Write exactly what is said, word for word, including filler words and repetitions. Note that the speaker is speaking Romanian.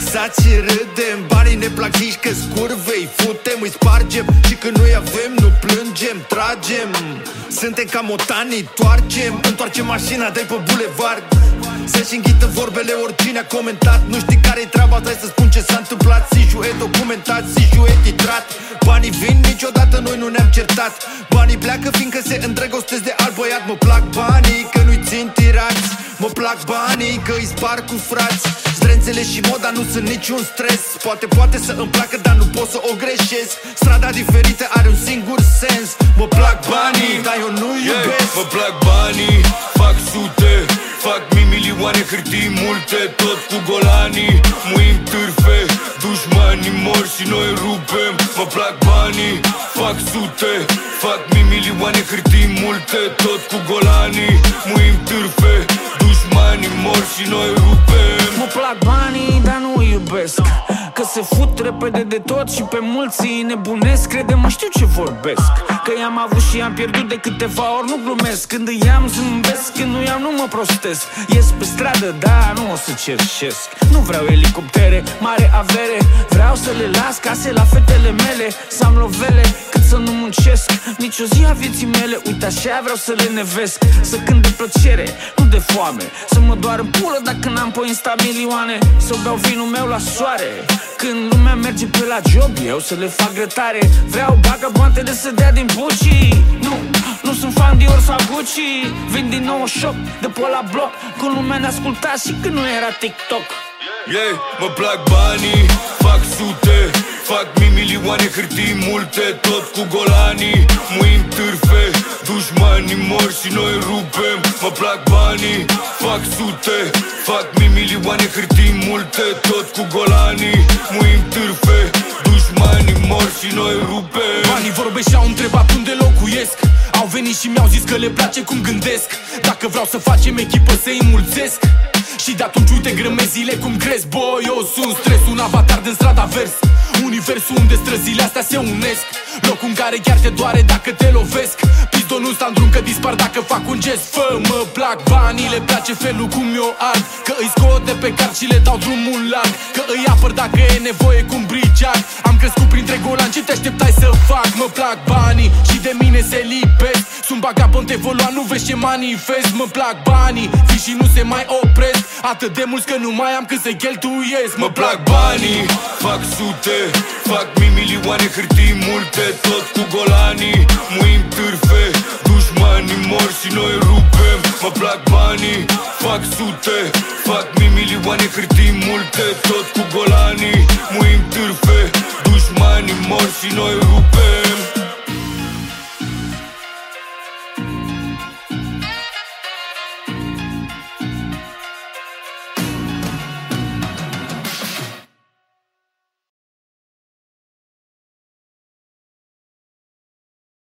amüzați și râdem. Banii ne plac, zici că scurvei, futem, îi spargem. Și când nu-i avem, nu plângem, tragem. Suntem ca motanii, toarcem. Întoarcem mașina, dai pe bulevard. Se-și înghită vorbele, oricine a comentat. Nu știi care-i treaba, hai să spun ce s-a întâmplat. Siju e documentat, Siju e titrat. Banii vin, niciodată noi nu ne-am certat. Banii pleacă fiindcă se îndrăgostesc de alt băiat. Mă plac banii, că nu-i țin tirați. Mă plac banii, că îi spar cu frați. Zdrențele și moda nu sunt niciun stres. Poate, poate să îmi placă, dar nu pot să o greșesc. Strada diferită are un singur sens. Mă plac banii, dar eu nu iubesc. Mă plac banii, fac sute, fac mii, milioane, hârtii multe. Tot cu golanii, muim târfe. Dușmanii mor și noi rupem. Mă plac banii, fac sute, fac mii, milioane, hârtii multe. Tot cu golanii, muim târfe. Dușmanii mor și noi rupem. Mă plac banii, dar nu îi iubesc. Că se fut repede de tot și pe mulți îi nebunesc. Crede-mă, știu ce vorbesc. Că i-am avut și i-am pierdut de câteva ori, nu glumesc. Când îi am zâmbesc, când nu i-am nu mă prostesc. Ies pe stradă, da, nu o să cerșesc. Nu vreau elicoptere, mare avere. Vreau să le las case la fetele mele. Să am lovele, cât să nu muncesc. Nici o zi a vieții mele, uite așa vreau să le nevesc. Să cânt de plăcere, nu de foame. Să mă doar în pulă dacă n-am pe Insta milioane. Să beau vinul meu la soare. Când lumea merge pe la job, eu să le fac grătare. Vreau vagabondele să dea din bucii. Nu, nu sunt fan Dior sau Gucci. Vin din nou șoc, de pe la bloc. Când lumea ne asculta și când nu era TikTok. Yeah, mă plac banii, fac sute, fac mii, milioane, hârtii multe. Tot cu golanii, muim târfe. Dușmanii mor și noi rupem. Mă plac banii, fac sute, fac mii, milioane, hârtii multe. Tot cu golanii, muim târfe. Dușmanii mor și noi rupem. Banii vorbesc și au întrebat unde locuiesc. Au venit și mi-au zis că le place cum gândesc. Dacă vreau să facem echipă să-i mulțesc. Și de atunci uite grămezile cum cresc. Boy, eu sunt stres, un avatar din strada vers. Universul unde străzile astea se unesc. Locul în care chiar te doare dacă te lovesc. Pistolul ăsta în drum că dispar dacă fac un gest. Fă, mă plac banii, le place felul cum eu ard. Că îi scot de pe card și le dau drumul larg. Că îi apăr dacă e nevoie cu un briceag. Am crescut printre golani, ce te așteptai să fac? Mă plac banii și de mine se lipesc. Sunt vagabond evoluat, nu vezi ce manifest. Mă plac banii, fi și nu se mai opresc. Atât de mulți că nu mai am cât să cheltuiesc. Mă plac banii, fac sute, fac mii, milioane, hârtii multe. Tot cu golanii, muim târfe. Dușmanii mor și noi rupem. Mă plac banii, fac sute, fac mii, milioane, hârtii multe. Tot cu golanii, muim târfe. Dușmanii mor și noi rupem.